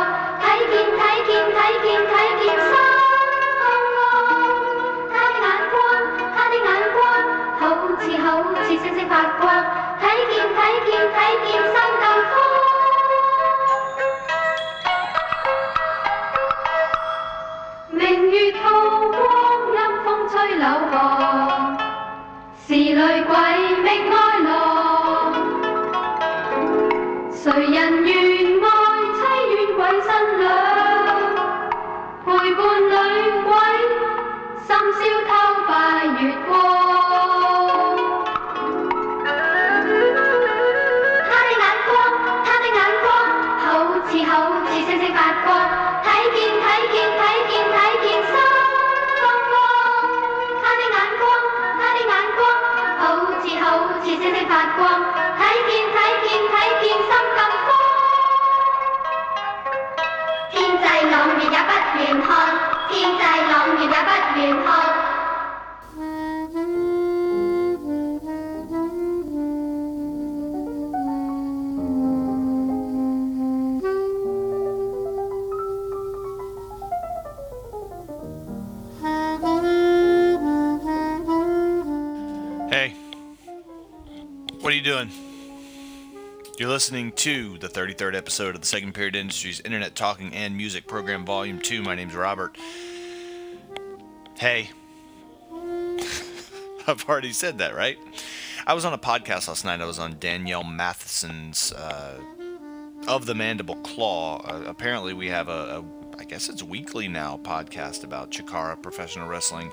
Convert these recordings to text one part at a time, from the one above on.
You're listening to the 33rd episode of the Second Period Industries Internet Talking and Music Program Volume 2. My name's Robert. Hey. I've already said that, right? I was on a podcast last night. I was on Danielle Matheson's Of the Mandible Claw. Apparently we have I guess it's weekly now, podcast about Chikara professional wrestling.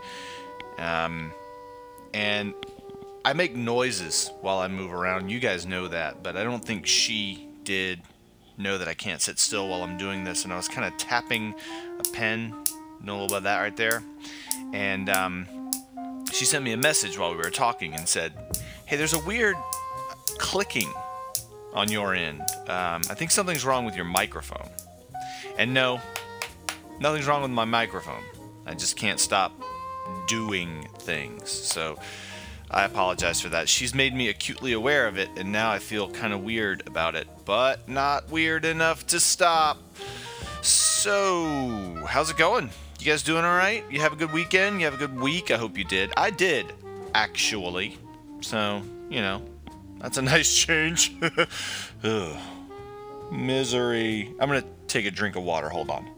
And I make noises while I move around. You guys know that, but I don't think she did know that I can't sit still while I'm doing this. And I was kind of tapping a pen. Know a little bit of that right there. And she sent me a message while we were talking and said, hey, there's a weird clicking on your end. I think something's wrong with your microphone. And no, nothing's wrong with my microphone. I just can't stop doing things. So I apologize for that. She's made me acutely aware of it, and now I feel kind of weird about it, but not weird enough to stop. So, how's it going? You guys doing all right? You have a good weekend? You have a good week? I hope you did. I did, actually. So, you know, that's a nice change. Ugh. Misery. I'm going to take a drink of water. Hold on.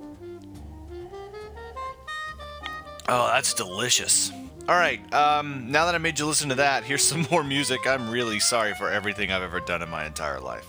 Oh, that's delicious. All right, now that I made you listen to that, here's some more music. I'm really sorry for everything I've ever done in my entire life.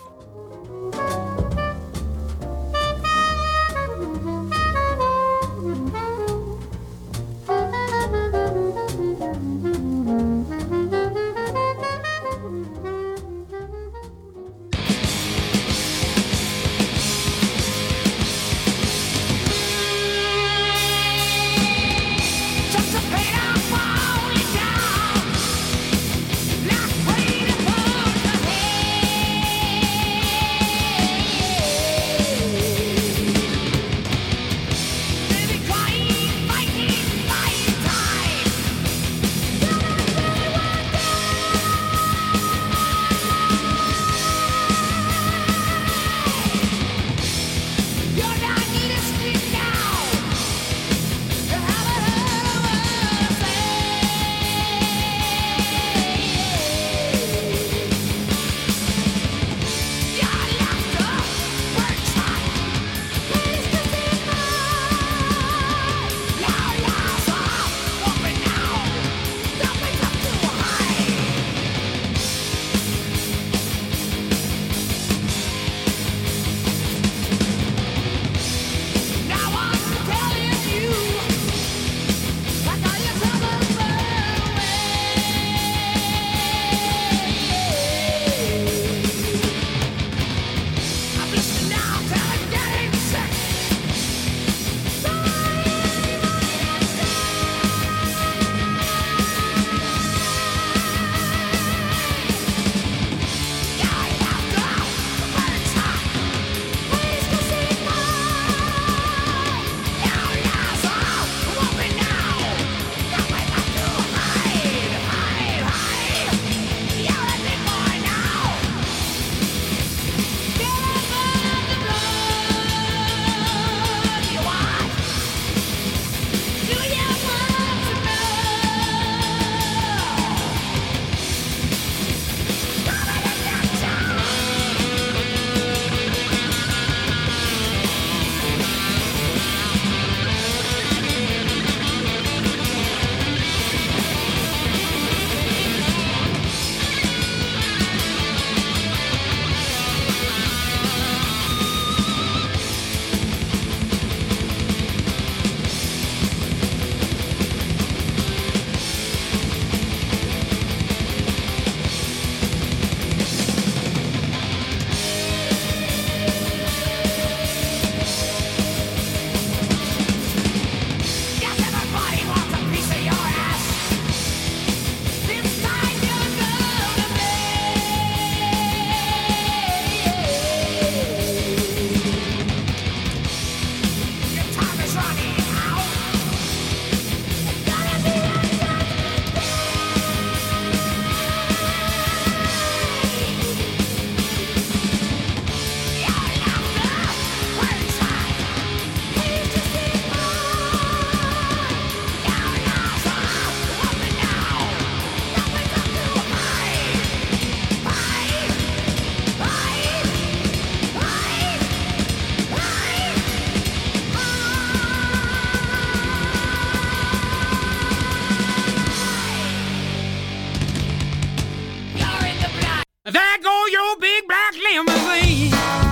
There go your big black limousine.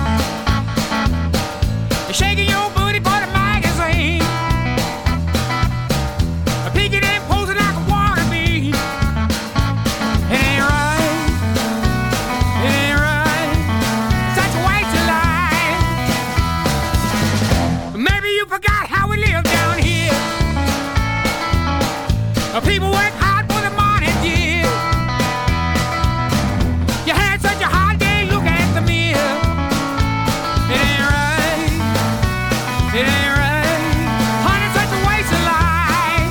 You're shaking your booty for the magazine. Peeking and posing like a wannabe. It ain't right. It ain't right. Such a waste of life. Maybe you forgot how we live down here. People work hard for the money, dear. You had such a hard day, look at the mirror. It ain't right. It ain't right. Honey, such a waste of life.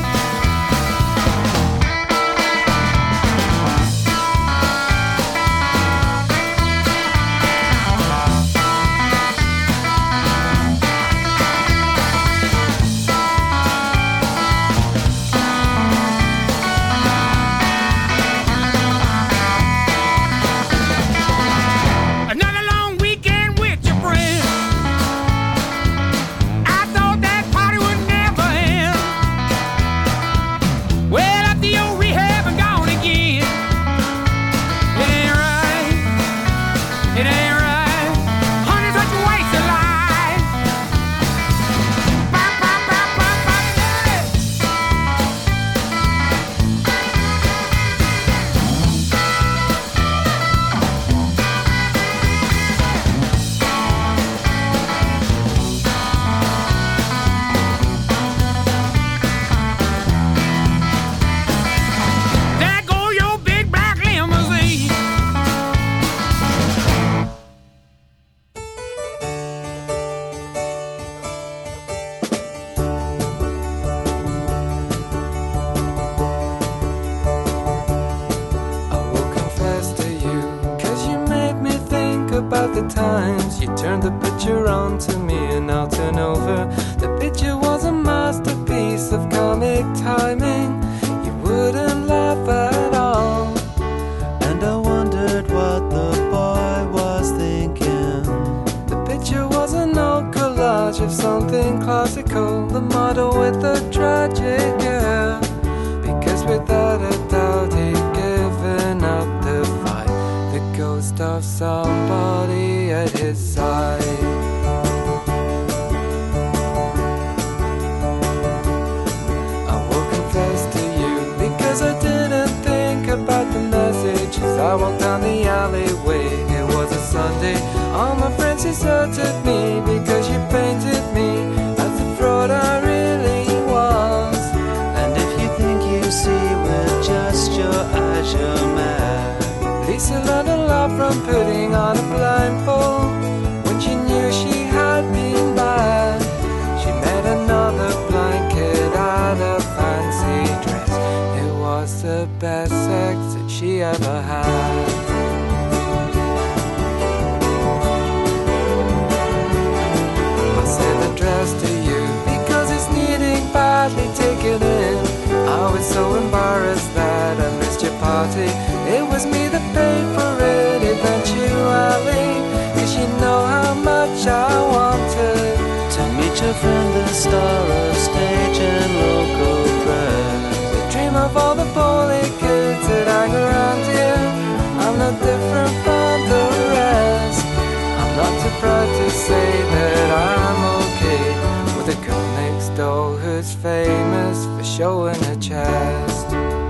Another long weekend with your friends. I thought that party would never end. Well, up to your rehab and gone again. It ain't right. It ain't right. Honey, such a waste of life. Bop, bop, bop, bop, bop, yeah. There go your big black limousine. I will confess to you, 'cause you made me think about the times you turned the picture on to me and I'll turn over. The picture was a masterpiece of comic timing. You wouldn't laugh at all. And I wondered what the boy was thinking. The picture was an old collage of something classical, the model with the tragic air. Because without a doubt he'd given up the fight, the ghost of somebody at his side. I will confess to you, because I didn't think about the message as I walked down the alleyway. It was a Sunday, all my friends deserted me because you painted me as the fraud I really was. And if you think you see with just your eyes, you're mad. Lisa learned a lot from putting on a blindfold when she knew she had been bad. She met another blind kid at a fancy dress. It was the best sex that she ever had. I said the dress to you because it's needing badly taken in. I was so embarrassed that I missed your party. It was me that paid for it eventually, 'cause you know how much I wanted To meet your friend, the star of stage and local press. to dream of all the poorly kids that hang around here. I'm no different from the rest. I'm not too proud to say that I'm okay with a girl next door who's famous for showing her chest.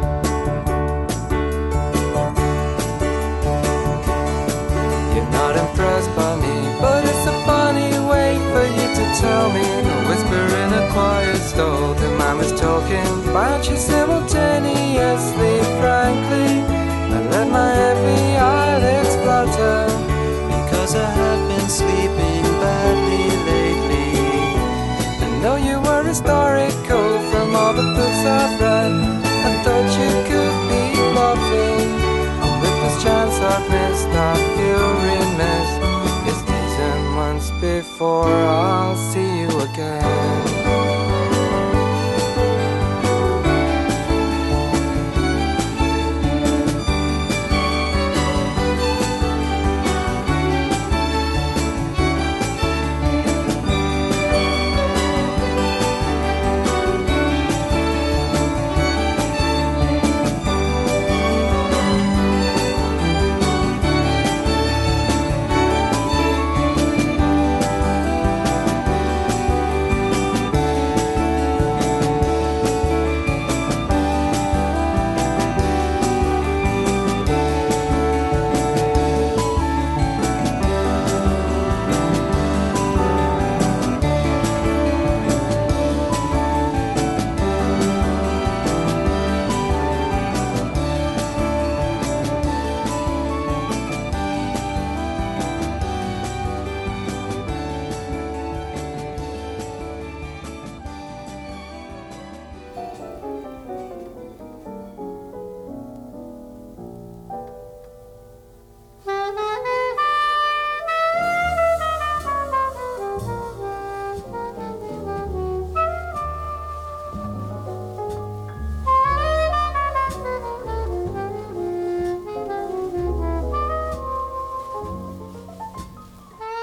You're not impressed by me, but it's a funny way for you to tell me. A whisper in a quiet stall, the man was talking about you simultaneously. Frankly, I let my heavy eyelids flutter. Because I have been sleeping badly lately. I know you were historical from all the books I've read. I thought you could be lovely. With this chance I've missed, I feel remiss. It's days and months before I'll see you again.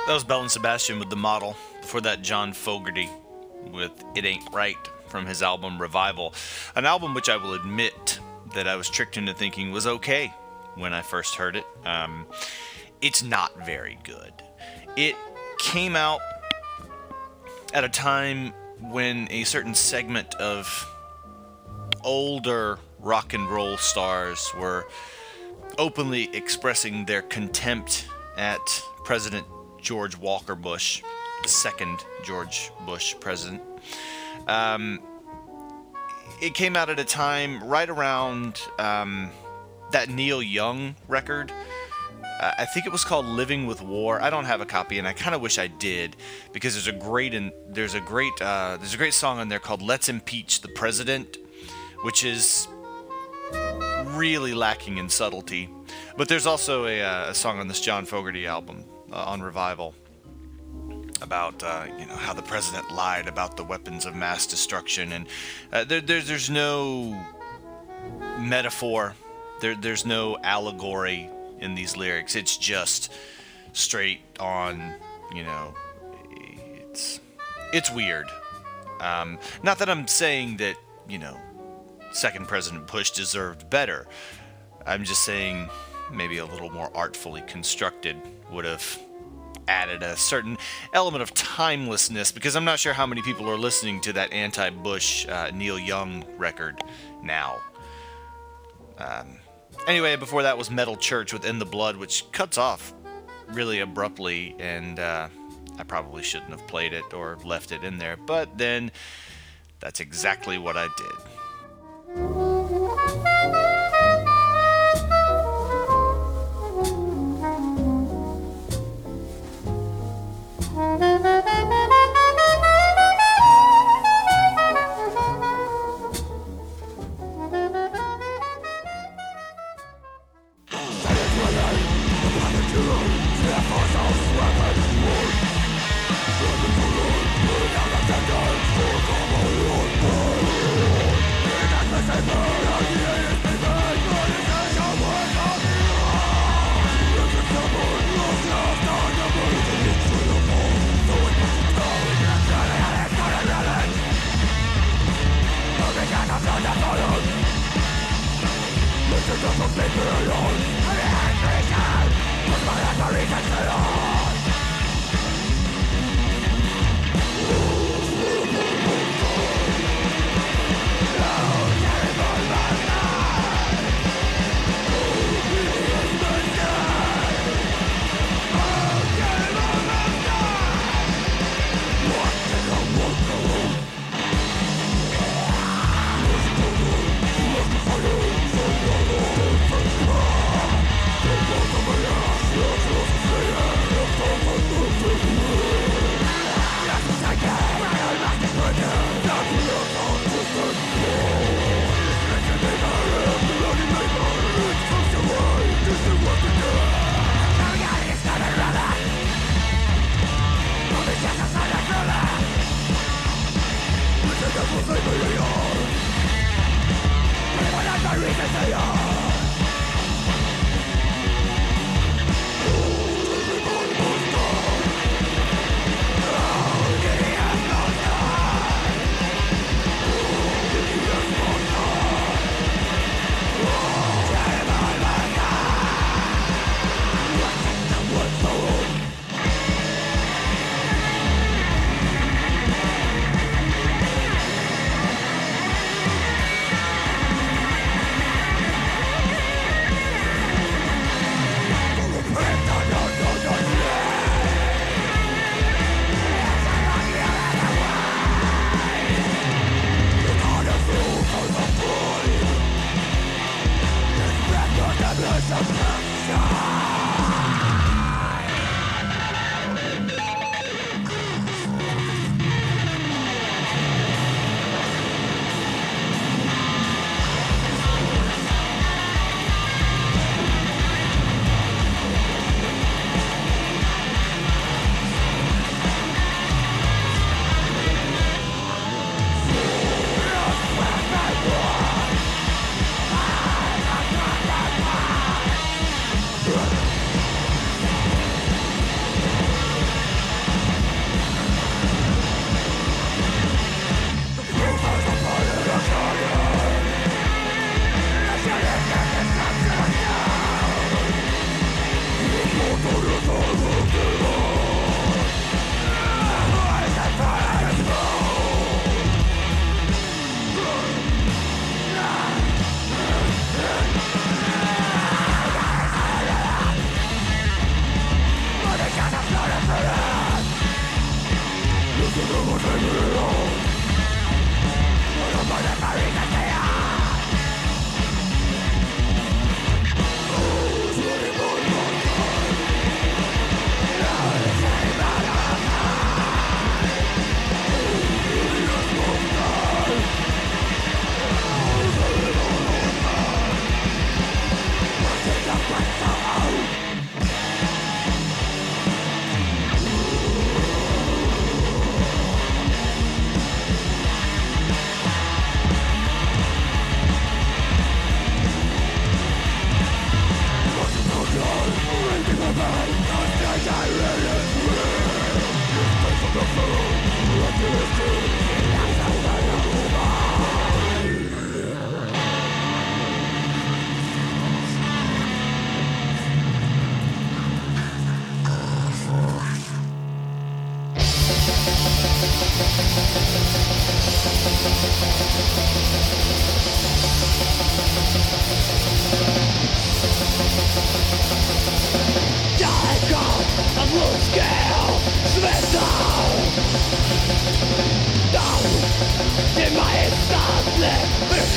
That was Bell and Sebastian with The Model. Before that, John Fogerty with It Ain't Right from his album Revival. An album which I will admit that I was tricked into thinking was okay when I first heard it. It's not very good. It came out at a time when a certain segment of older rock and roll stars were openly expressing their contempt at President George Walker Bush, the second George Bush president. It came out at a time right around that Neil Young record. I think it was called Living with War. I don't have a copy, and I kind of wish I did, because there's a great song on there called "Let's Impeach the President," which is really lacking in subtlety. But there's also a song on this John Fogerty album on Revival about how the president lied about the weapons of mass destruction, and there's no metaphor, there's no allegory in these lyrics. It's just straight on, it's weird. Not that I'm saying that second President Bush deserved better. I'm just saying maybe a little more artfully constructed would have added a certain element of timelessness, because I'm not sure how many people are listening to that anti-Bush Neil Young record now. Anyway, before that was Metal Church with In the Blood, which cuts off really abruptly, and I probably shouldn't have played it or left it in there, but then that's exactly what I did.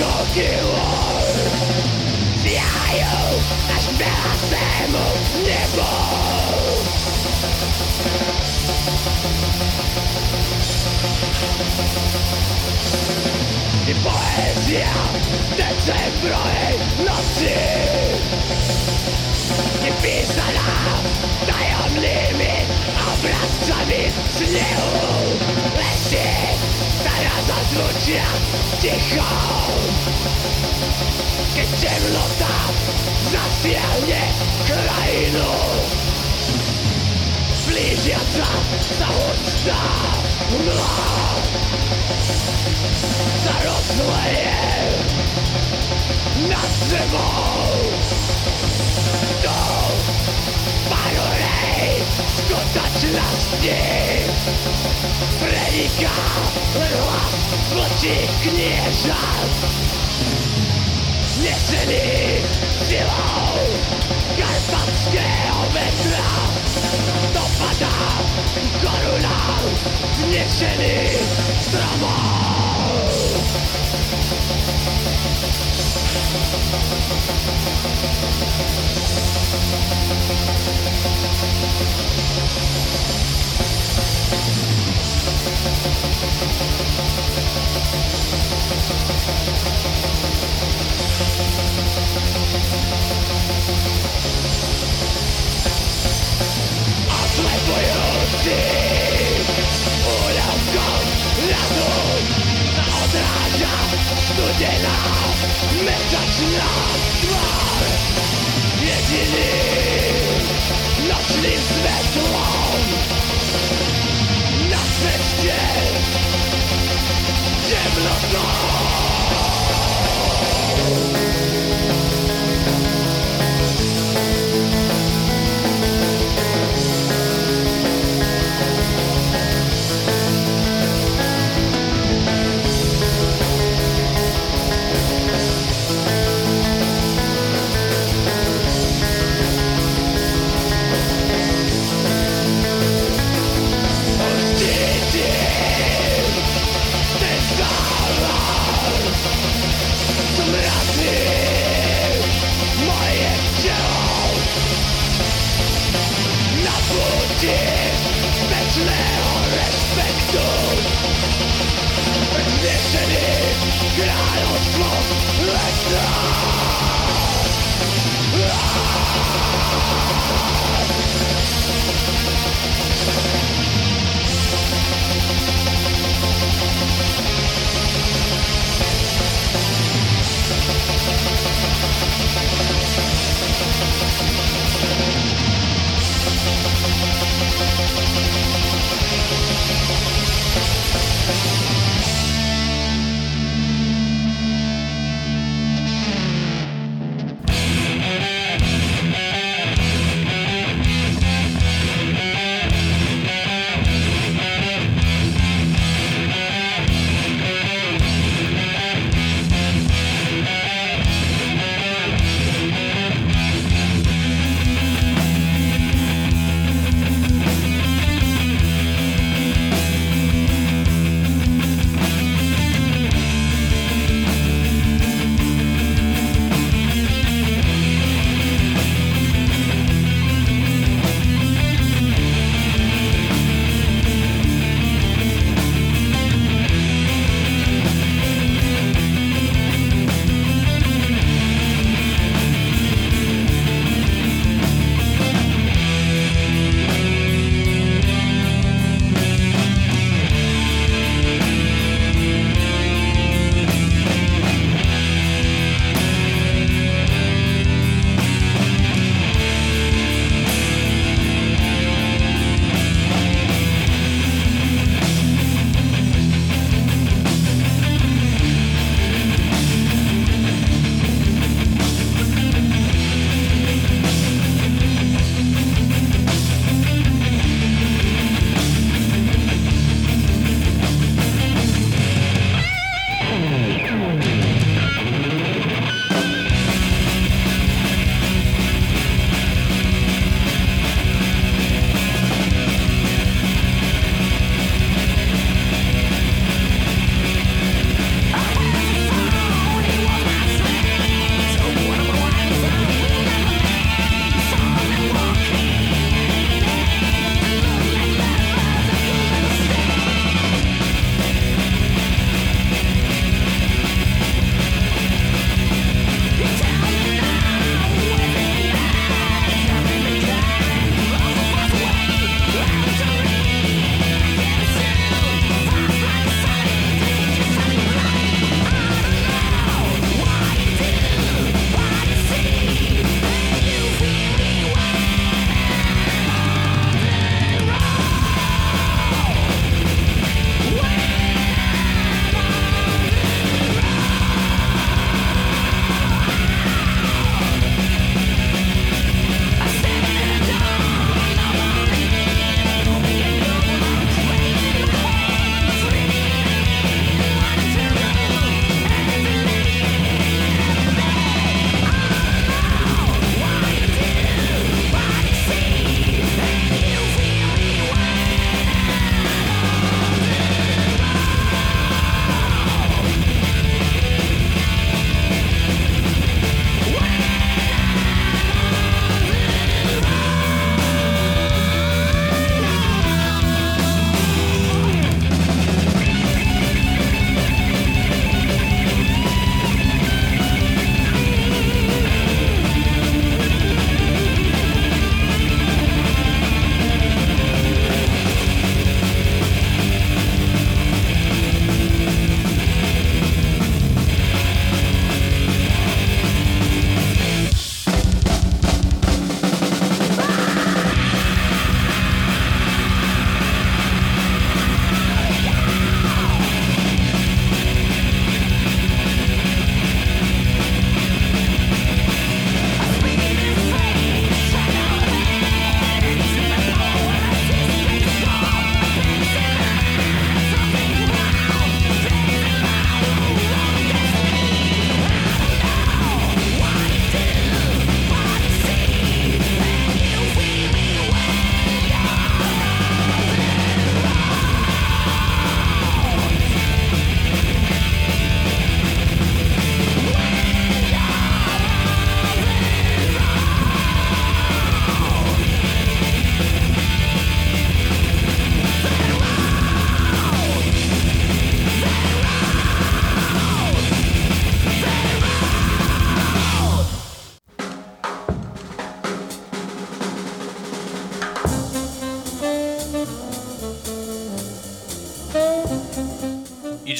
I poezja decembrowej nocy niepisana tajemnymi obrazcami śniegu. Lesie teraz zazwyczaj cicho, kiedy ciemnota zasłania krainu. Bliźniaca załóżna mgła zarosłe nad zimą. To paru rej skuteczna śnie przenika las złocich knieżat. Niesieni siłą karpackiego metra dopada koruna zniesieni stromą. Oslepujący ulotką lasu odraża studziena meseczna twar. Jedynym nocnym światłom na świecie ciemnotą. Ty stała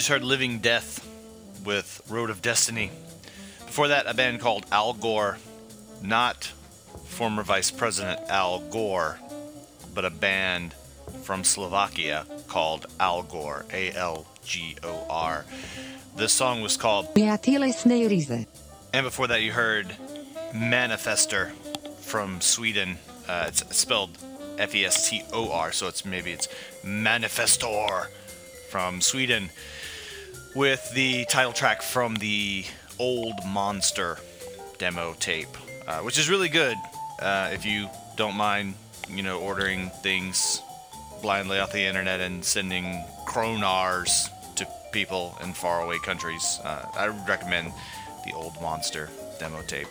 just heard Living Death with Road of Destiny. Before that, a band called Al Gore. Not former Vice President Al Gore, but a band from Slovakia called Al Gore, Algor. This song was called Priateljsnej ryze. And before that, you heard Manifestor from Sweden. It's spelled Festor, so it's Manifestor from Sweden, with the title track from the Old Monster demo tape, which is really good. If you don't mind, ordering things blindly off the internet and sending kronars to people in faraway countries, I recommend the Old Monster demo tape.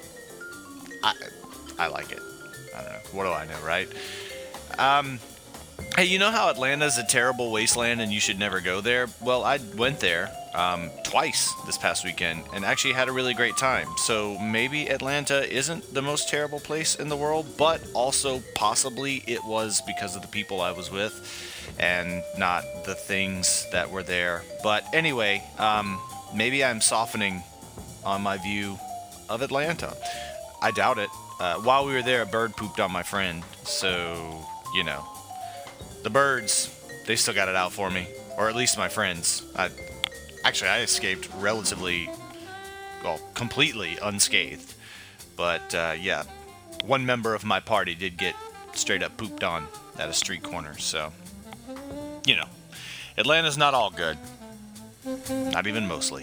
I like it. I don't know. What do I know, right? Hey, you know how Atlanta's a terrible wasteland and you should never go there? Well, I went there twice this past weekend and actually had a really great time. So maybe Atlanta isn't the most terrible place in the world, but also possibly it was because of the people I was with and not the things that were there. But anyway, maybe I'm softening on my view of Atlanta. I doubt it. While we were there, a bird pooped on my friend. So, the birds, they still got it out for me. Or at least my friends. I escaped completely unscathed. But, yeah, one member of my party did get straight up pooped on at a street corner. So, Atlanta's not all good. Not even mostly.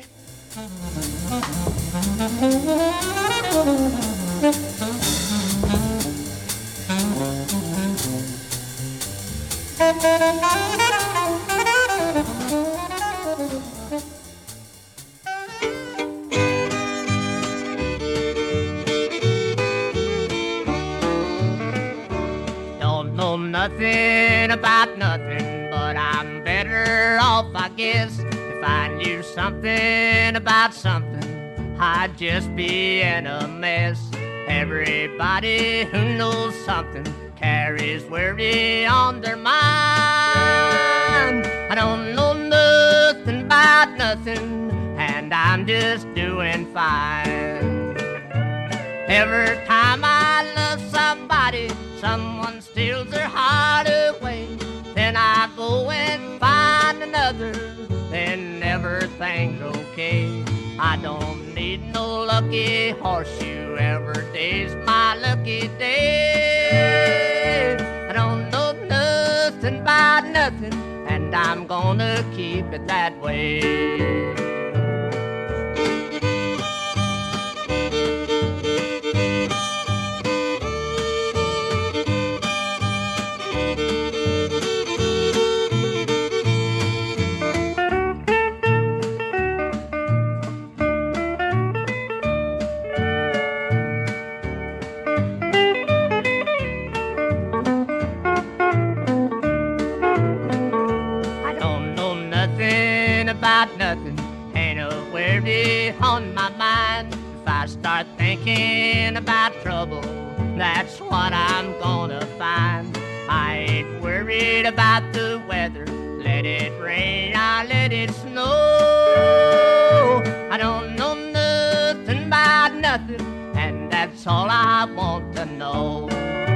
Don't know nothing about nothing, but I'm better off, I guess. If I knew something about something, I'd just be in a mess. Everybody who knows something carries worry on their mind. I don't know nothing about nothing, and I'm just doing fine. Every time I love somebody, someone steals their heart away. Then I go and find another, then everything's okay. I don't need no lucky horseshoe, every day's my lucky day. I don't know nothing about nothing, and I'm gonna keep it that way. Nothing, ain't a worry on my mind. If I start thinking about trouble, that's what I'm gonna find. I ain't worried about the weather, let it rain or let it snow. I don't know nothing about nothing, and that's all I want to know.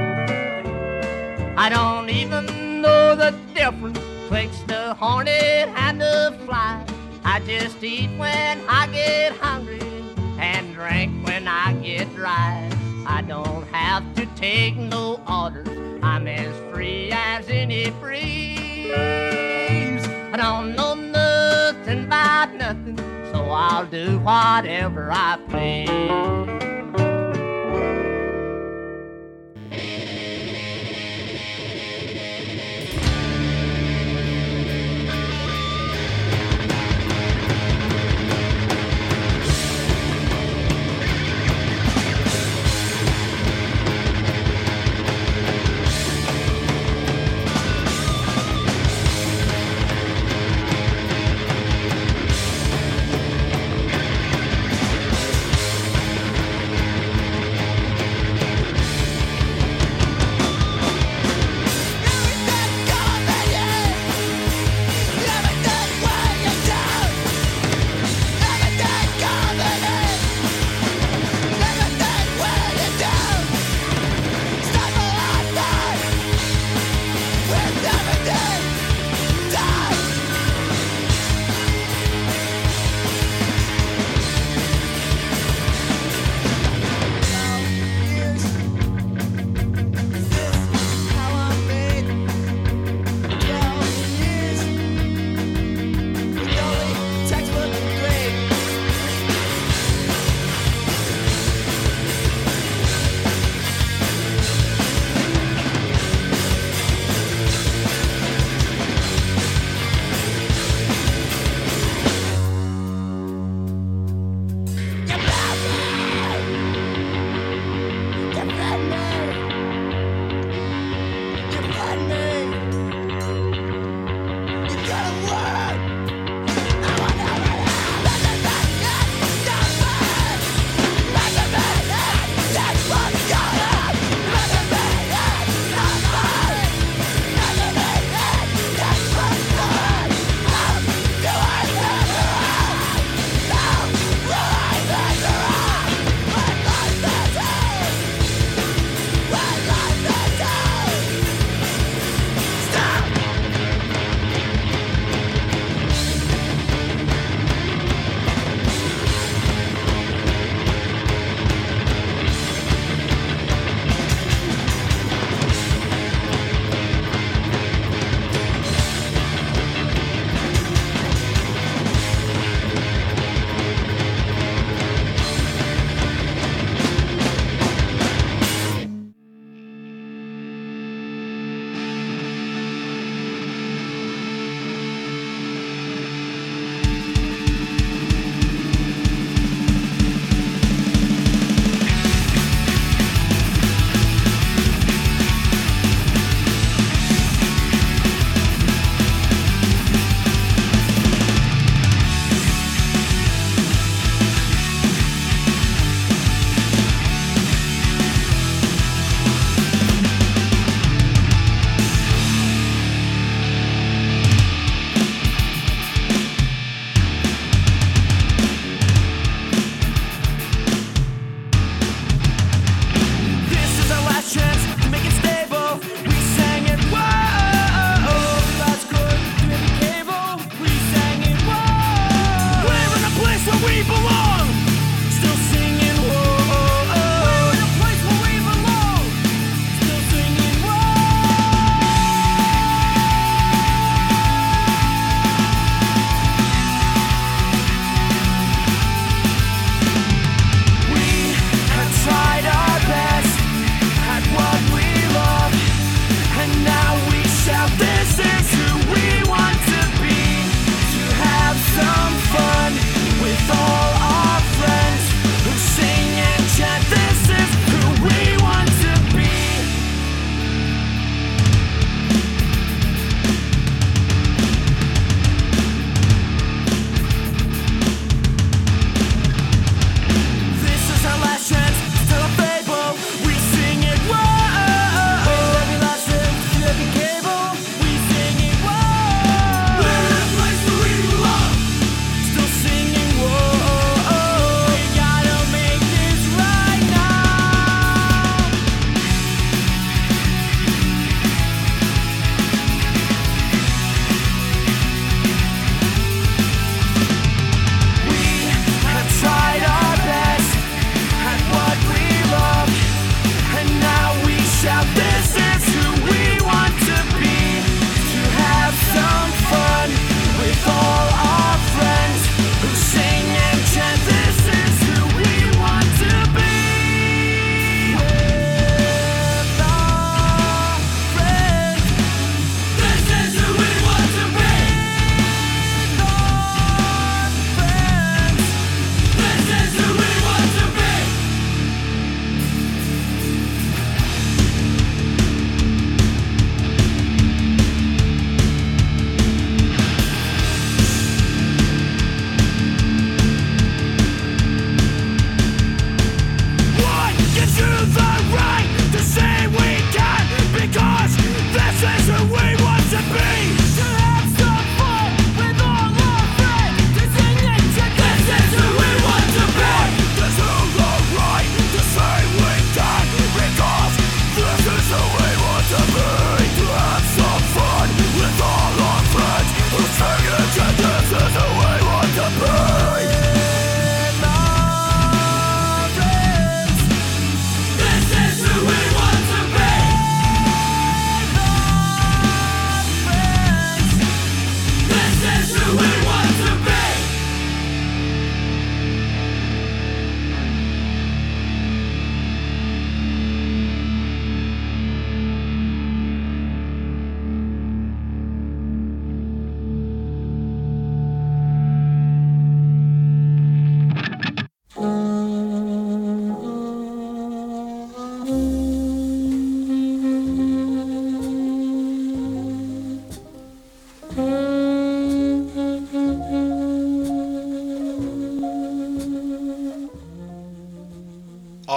I don't even know the difference twixt the hornet and the fly. I just eat when I get hungry and drink when I get dry. I don't have to take no orders, I'm as free as any breeze. I don't know nothing about nothing, so I'll do whatever I please.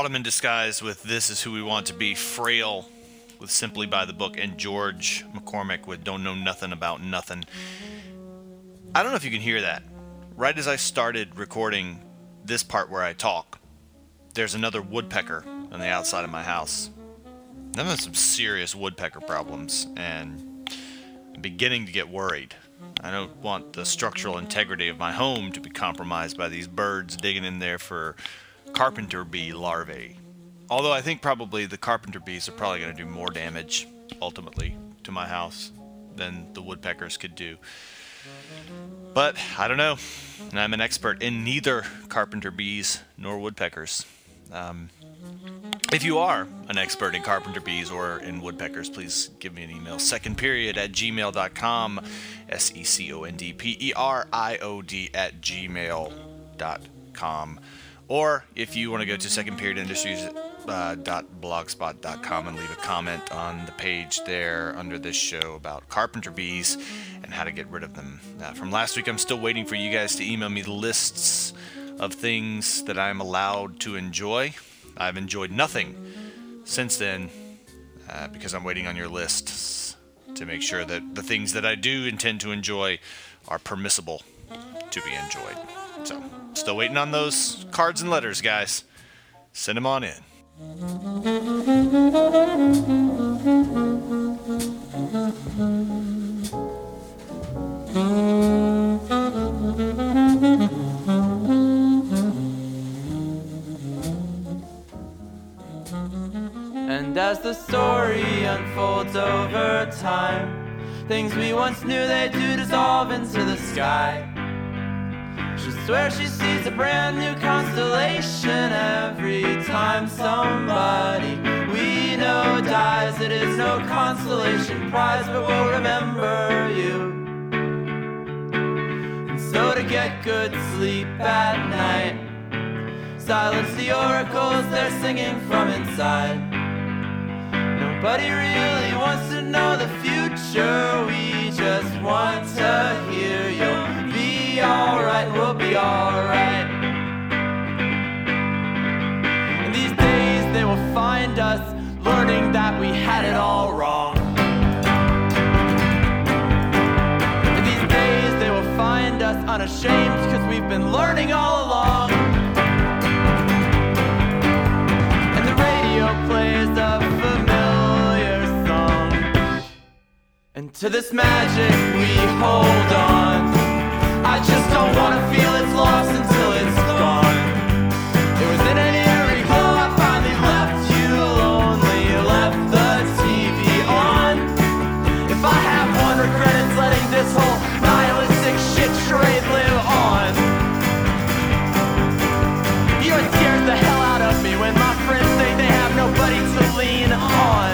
Autumn in Disguise with This Is Who We Want to Be, Frail with Simply by the Book, and George McCormick with Don't Know Nothing About Nothing. I don't know if you can hear that. Right as I started recording this part where I talk, there's another woodpecker on the outside of my house. I'm having some serious woodpecker problems, and I'm beginning to get worried. I don't want the structural integrity of my home to be compromised by these birds digging in there for carpenter bee larvae. Although I think probably the carpenter bees are probably going to do more damage, ultimately, to my house than the woodpeckers could do. But I don't know, and I'm an expert in neither carpenter bees nor woodpeckers. If you are an expert in carpenter bees or in woodpeckers, please give me an email, secondperiod@gmail.com, secondperiod@gmail.com. Or if you want to go to secondperiodindustries.blogspot.com and leave a comment on the page there under this show about carpenter bees and how to get rid of them. From last week, I'm still waiting for you guys to email me the lists of things that I'm allowed to enjoy. I've enjoyed nothing since then because I'm waiting on your lists to make sure that the things that I do intend to enjoy are permissible to be enjoyed. So, still waiting on those cards and letters, guys. Send them on in. And as the story unfolds over time, things we once knew they do dissolve into the sky. She swears she sees a brand new constellation every time somebody we know dies. It is no consolation prize, but we'll remember you. And so to get good sleep at night, silence the oracles they're singing from inside. Nobody really wants to know the future, we just want to hear you'll be alright, we'll be alright. And these days they will find us learning that we had it all wrong. And these days they will find us unashamed because we've been learning all along. And the radio plays a familiar song, and to this magic we hold on. I just don't wanna feel it's lost until it's gone. It was in an eerie glow I finally left you lonely, left the TV on. If I have one regret, it's letting this whole nihilistic shit charade live on. You know, it scares the hell out of me when my friends say they have nobody to lean on.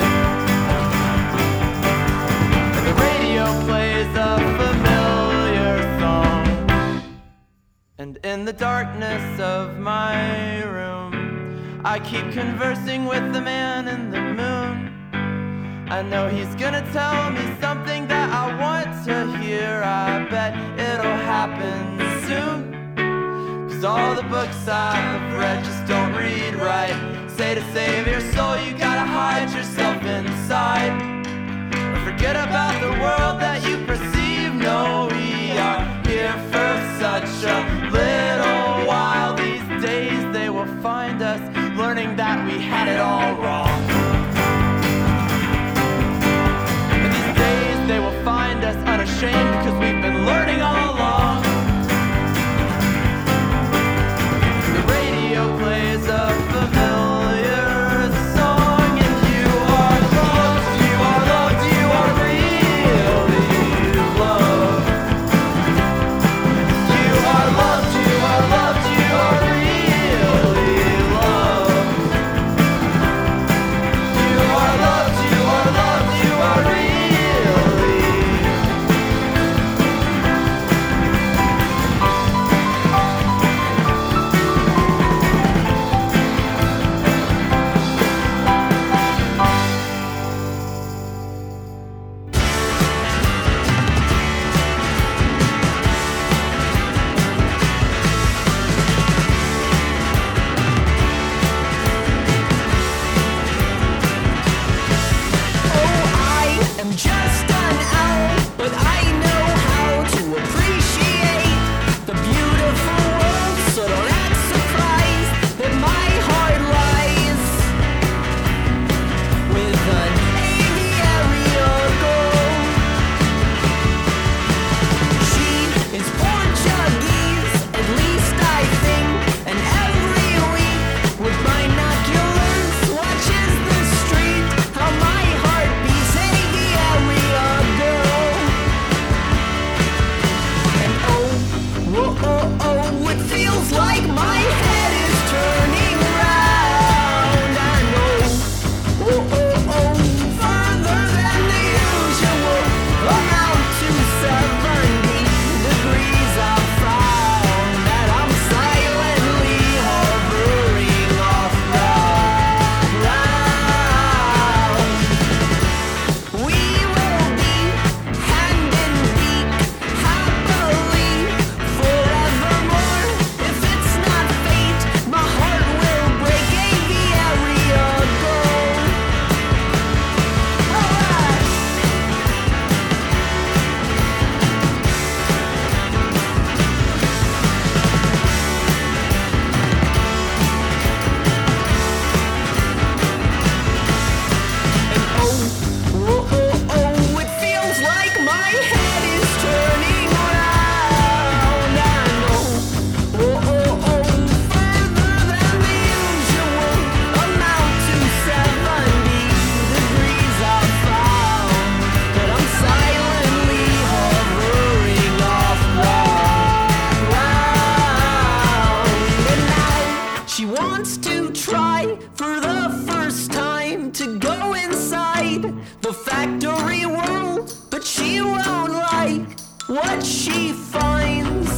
And the radio plays a familiar song. And in the darkness of my room, I keep conversing with the man in the moon. I know he's gonna tell me something that I want to hear. I bet it'll happen soon. 'Cause all the books I've read just don't read right. Say to save your soul you gotta hide yourself inside, or forget about the world that you perceive. No, we are here for such a little while. These days they will find us learning that we had it all wrong. And these days they will find us unashamed because we've been learning all along. The radio plays a familiar song, and you are loved, you are loved, you are really loved. You are loved, you are loved, you are really loved. for the first time to go inside the factory world, but she won't like what she finds.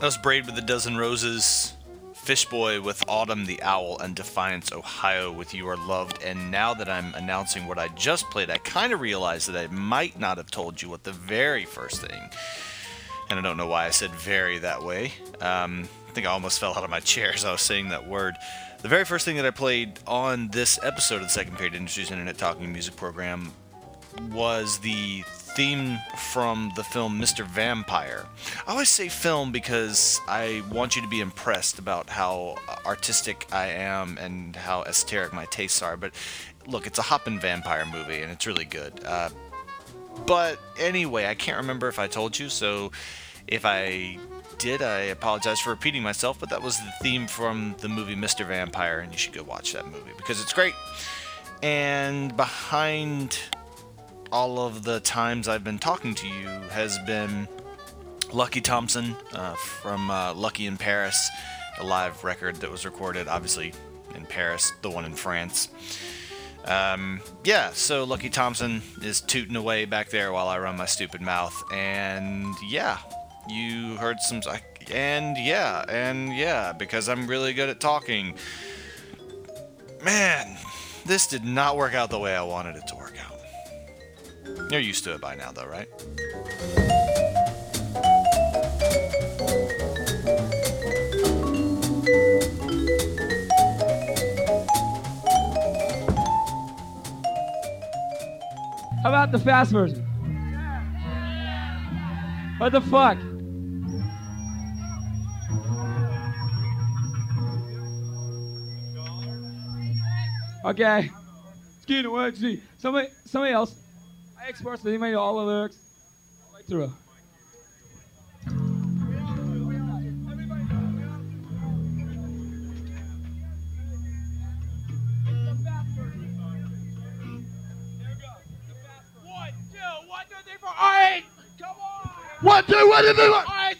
That was Braid with a Dozen Roses, Fishboy with Autumn the Owl, and Defiance, Ohio with You Are Loved. And now that I'm announcing what I just played, I kind of realized that I might not have told you what the very first thing, and I don't know why I said very that way. I think I almost fell out of my chair as I was saying that word. The very first thing that I played on this episode of the Second Period Industries Internet Talking Music Program was the theme from the film Mr. Vampire. I always say film because I want you to be impressed about how artistic I am and how esoteric my tastes are. But look, it's a hoppin' vampire movie and it's really good. But anyway, I can't remember if I told you, so if I did, I apologize for repeating myself, but that was the theme from the movie Mr. Vampire, and you should go watch that movie because it's great. And behind all of the times I've been talking to you has been Lucky Thompson from Lucky in Paris, a live record that was recorded, obviously, in Paris, the one in France. So Lucky Thompson is tooting away back there while I run my stupid mouth, and yeah, you heard some, and yeah, because I'm really good at talking. Man, this did not work out the way I wanted it to work out. You're used to it by now, though, right? How about the fast version? What the fuck? Okay. Skin away, see. Somebody else. I express anybody know all the lyrics. Right through. One, two, one, two, one. Alright.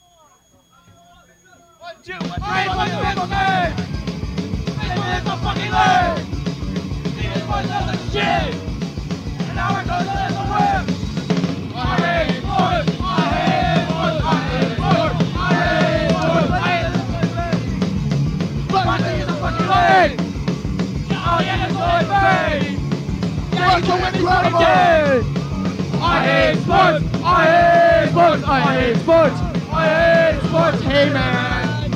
1, 2, 1, 2, 1, 2, 1, 2. This is the fucking leg. These boys are the shit. And now we're gonna let the whip. I hate boys. I hate boys. I hate boys. I hate boys. I hate boys. My thing is a fucking leg. Oh yeah, it's all in vain. Yeah, you're incredible. I hate sports! I hate sports! I hate sports! I hate sports! Hey man!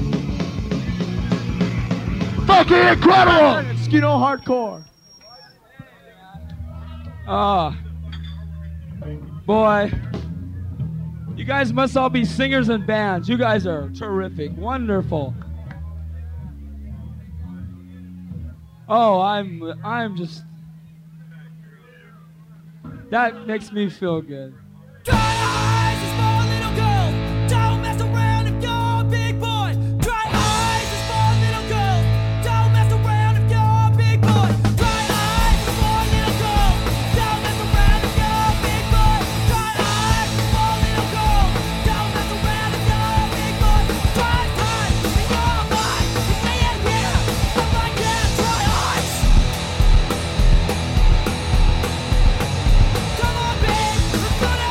Fucking incredible! Skino hardcore. Boy. You guys must all be singers and bands. You guys are terrific. Wonderful. Oh, I'm just... That makes me feel good. Dry eyes, a small little girl. Don't mess around if you're a big boy. Dry eyes, a small little girl. Don't mess around if you're a big boy. Dry eyes, a small little girl. Don't mess around if you're a big boy. Dry eyes, a small little girl. Don't mess around if you're a big boy. Dry eyes, and you're alive. You can't hear, but like that. Dry eyes. Come on, babe, let's go down.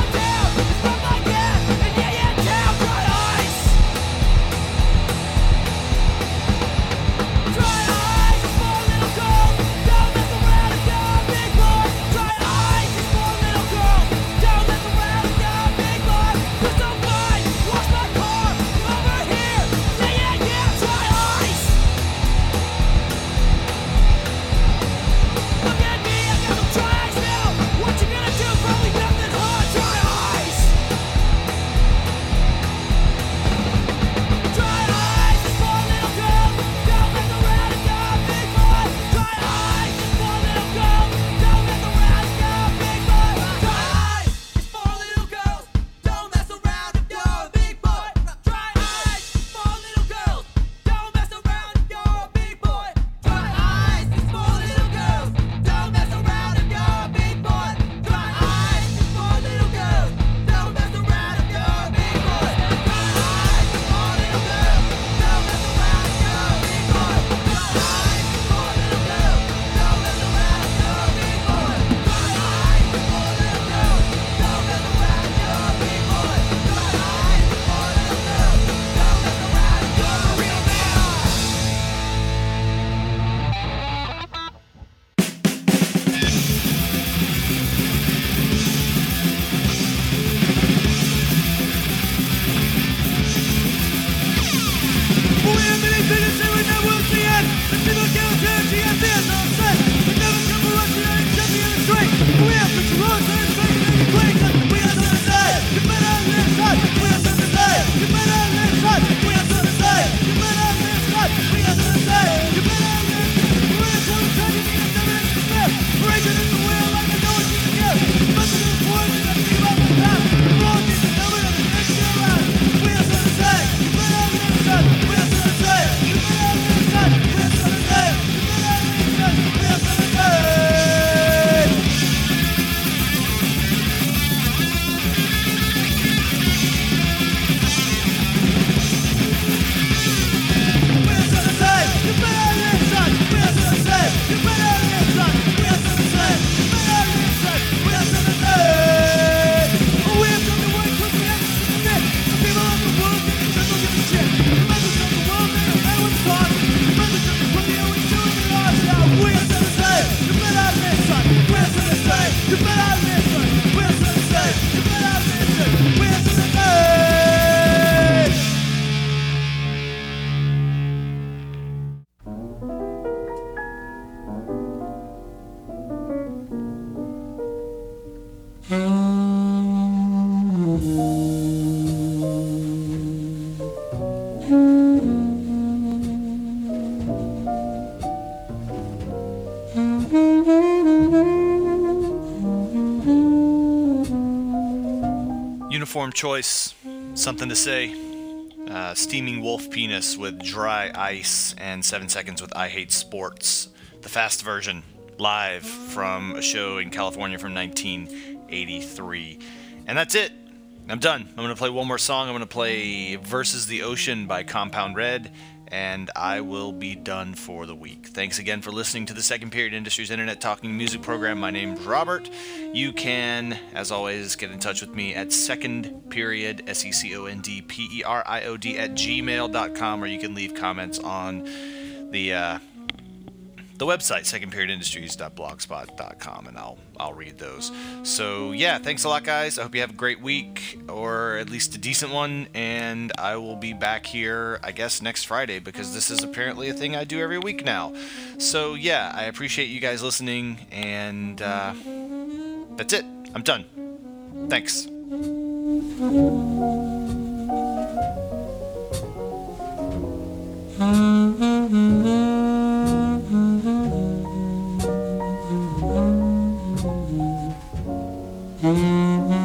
Uniform choice, something to say. Steaming Wolf Penis with Dry Ice, and 7 Seconds with I Hate Sports. The fast version, live from a show in California from 1983. And that's it. I'm done. I'm going to play one more song. I'm going to play Versus the Ocean by Compound Red, and I will be done for the week. Thanks again for listening to the Second Period Industries Internet Talking Music Program. My name's Robert. You can, as always, get in touch with me at secondperiod, SECONDPERIOD at gmail.com, or you can leave comments on the website, secondperiodindustries.blogspot.com, and I'll read those. So yeah, thanks a lot, guys. I hope you have a great week, or at least a decent one, and I will be back here, I guess, next Friday, because this is apparently a thing I do every week now. So yeah, I appreciate you guys listening, and that's it. I'm done. Thanks. Mm-hmm.